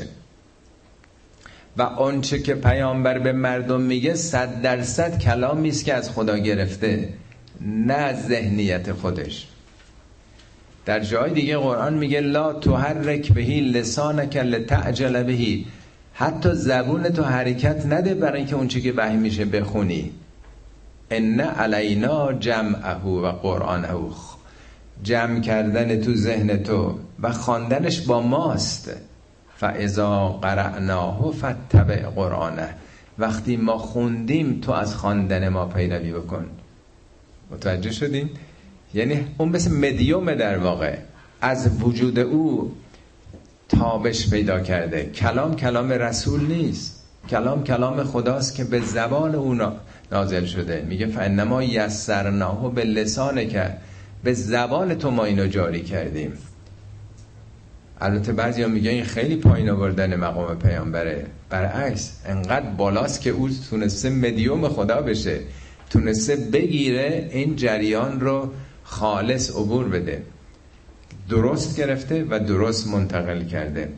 و آنچه که پیامبر به مردم میگه صد درصد کلامی است که از خدا گرفته، نه از ذهنیت خودش. در جای دیگه قرآن میگه لا تحرک بهی لسانک لتعجل بهی، حتی زبون تو حرکت نده برای اینکه اون چیزی که وحی میشه بخونی. ان علینا جمعه و قرآنه، جمع کردن تو ذهن تو و خواندنش با ماست. فاذا قرأناه فاتبع قرآنه، وقتی ما خوندیم تو از خواندن ما پیروی بکن. متوجه شدین؟ یعنی اون مثل مدیوم در واقع، از وجود او تابش پیدا کرده. کلام کلام رسول نیست، کلام کلام خداست که به زبان او نازل شده. میگه فانما یسرناه به لسانک، به زبان تو ما اینو جاری کردیم. البته بعضیا میگن این خیلی پایین آوردن مقام پیامبره، برعکس انقدر بالاست که او تونسته مدیوم خدا بشه، تونسته بگیره این جریان رو خالص عبور بده، درست گرفته و درست منتقل کرده.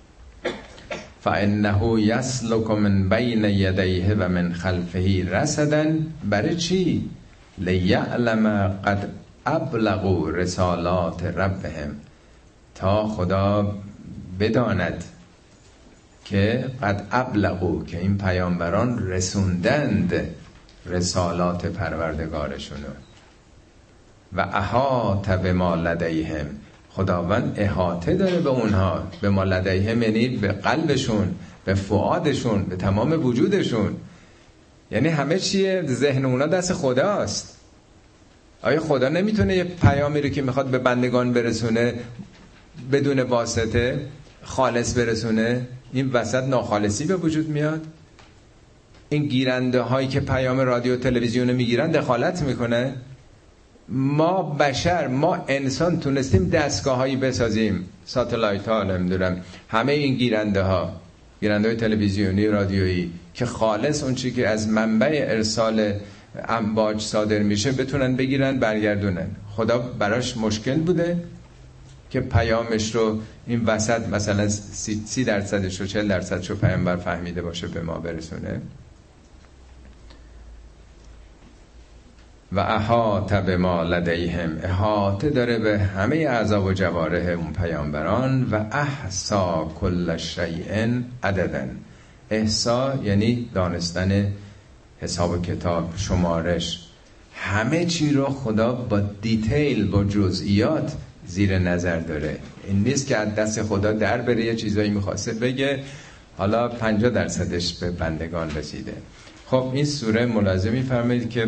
فانه یسلک من بین یدیه و من خلفه رصدا، برای چی؟ لیعلم قد ابلغوا رسالات ربهم، تا خدا بداند که قد ابلغوا، که این پیامبران رسوندند رسالات پروردگارشونو. و احاط بما لدیهم، خداوند احاطه داره به اونها، به ما لدیهم یعنی به قلبشون، به فؤادشون، به تمام وجودشون. یعنی همه چیه ذهن اونا دست خداست. آیا خدا نمیتونه یه پیامی رو که میخواد به بندگان برسونه بدون واسطه خالص برسونه؟ این وسط ناخالصی به وجود میاد. این گیرنده هایی که پیام رادیو تلویزیون میگیرن دخالت میکنه. ما بشر، ما انسان تونستیم دستگاه هایی بسازیم، ساتلایت ها، نمیدونم همه این گیرنده ها، گیرنده های تلویزیونی رادیویی، که خالص اون چی که از منبع ارسال امواج صادر میشه بتونن بگیرن برگردونن. خدا براش مشکل بوده که پیامش رو این وسط مثلا سی, سی درصدش رو چهل درصدش رو پیامبر فهمیده باشه به ما برسونه؟ و احاط بما لدیهم، احاطه داره به همه اعضا و جوارح اون پیامبران. و احصا کل شیء عددا، احصا یعنی دانستن، حساب و کتاب، شمارش، همه چی رو خدا با دیتیل، با جزئیات زیر نظر داره. این نیست که از دست خدا در بره یه چیزایی میخواسته بگه حالا پنجاه درصدش به بندگان رسیده. خب این سوره ملاحظه میفرمایید که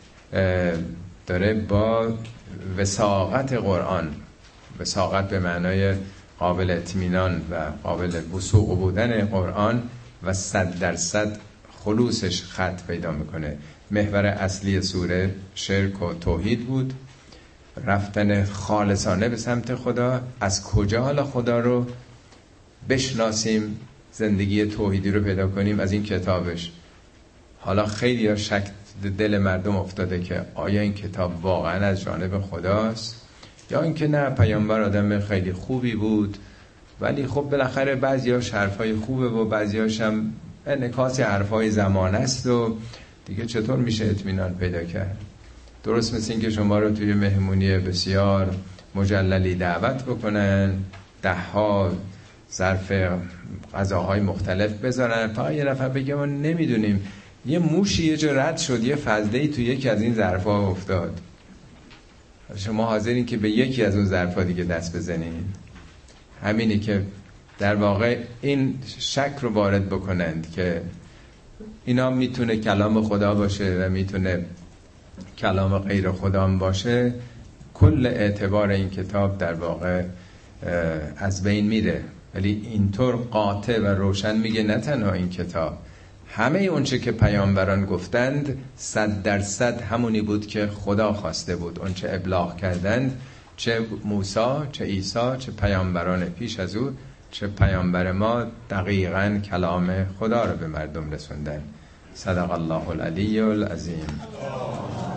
داره با وثاقت قرآن، وثاقت به معنای قابل اطمینان و قابل وثوق بودن قرآن و صد درصد خلوصش خط پیدا میکنه. محور اصلی سوره شرک و توحید بود، رفتن خالصانه به سمت خدا. از کجا حالا خدا رو بشناسیم، زندگی توحیدی رو پیدا کنیم؟ از این کتابش. حالا خیلی ها شک دل مردم افتاده که آیا این کتاب واقعا از جانب خداست یا اینکه نه، پیامبر آدم خیلی خوبی بود ولی خب بالاخره بعضیاش حرفای خوبه و بعضیاش هم انعکاس حرفای زمانه است و دیگه چطور میشه اطمینان پیدا کرد؟ درست مثل این که شما رو توی مهمونی بسیار مجللی دعوت بکنن، ده ها ظرف غذاهای مختلف بذارن، فقط یه نفر بگه ما نمیدونیم یه موشی یه جا رد شد، یه فضله‌ای توی یکی از این ظرف‌ها افتاد. شما حاضرین که به یکی از اون ظرف‌ها دیگه دست بزنین؟ همینی که در واقع این شک رو وارد بکنند که اینا میتونه کلام خدا باشه و میتونه کلام غیر خدا باشه. کل اعتبار این کتاب در واقع از بین میره. ولی اینطور قاطع و روشن میگه نه تنها این کتاب، همه اونچه که پیامبران گفتند صد درصد همونی بود که خدا خواسته بود. اونچه ابلاغ کردند، چه موسی، چه عیسی، چه پیامبران پیش از او، چه پیامبر ما دقیقاً کلام خدا رو به مردم رسوندن. صدق الله العلی العظیم.